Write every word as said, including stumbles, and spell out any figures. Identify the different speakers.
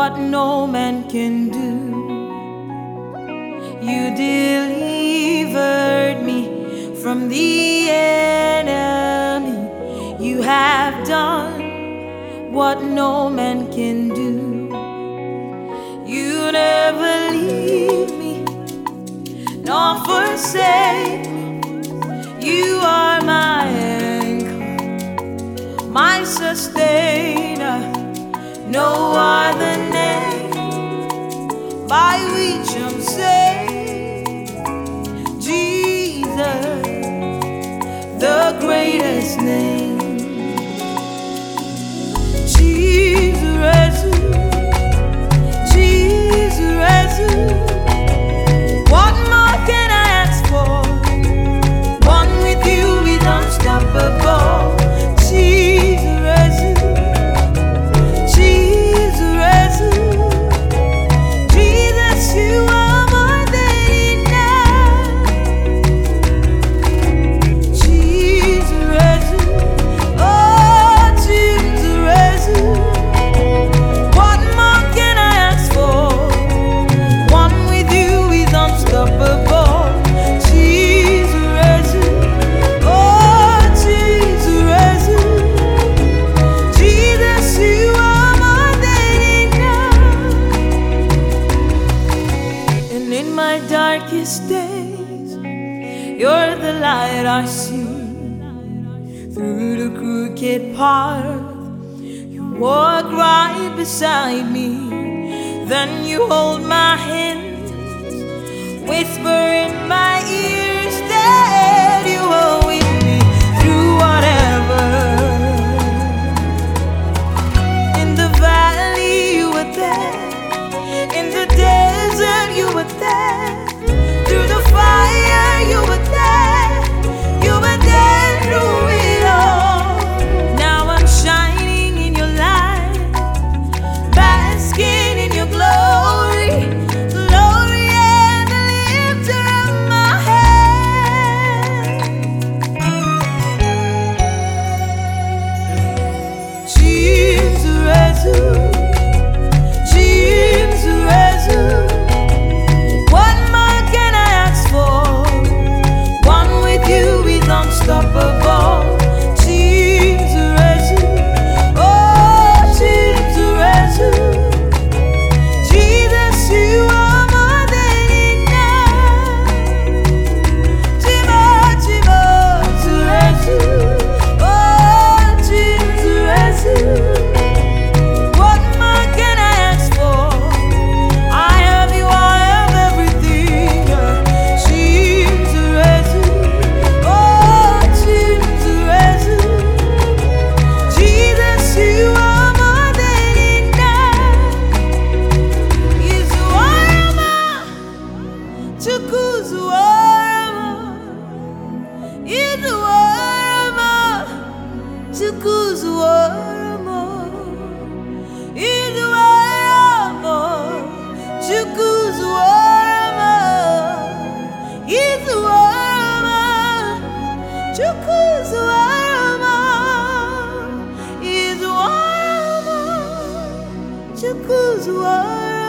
Speaker 1: what no man can do. You delivered me from the enemy. You have done what no man can do. You never leave me nor forsake me. You are my anchor, my sustainer. No other name by which I'm saved. Jesus, the greatest name. Jesus, Jesus, what more can I ask for? One with you is unstoppable. Jesus, Jesus, Jesus, you are more than enough. Jesus, oh Jesus, what more can I ask for? One with you is unstoppable. Jesus, oh Jesus, Jesus, you are more than enough. And in my darkest days, you're the light I see. Through the crooked path, you walk right beside me. Then you hold my hands, whisper in my ears that you are with me through whatever. In the valley you were there, in the desert you were there, through the fire you were there, you were there through it all. Now I'm shining in your light, basking in your glory, glory and the lifter of my head. Jesus, Jesus, what more can I ask for? One with you is unstoppable. Jesus, oh Jesus, Jesus, you are more than enough. Chibo, Chibo, Jesus, oh Jesus, what more can I ask for? I have you, I have everything. Jesus, oh Jesus, Jesus, you are more than enough. Izuarama, Chukwuzuarama, Izuarama, Chukwuzuarama, Izuarama, Chukwuzuarama, Izuarama, Chukwuzuarama, Izuarama, Chukwuzuarama.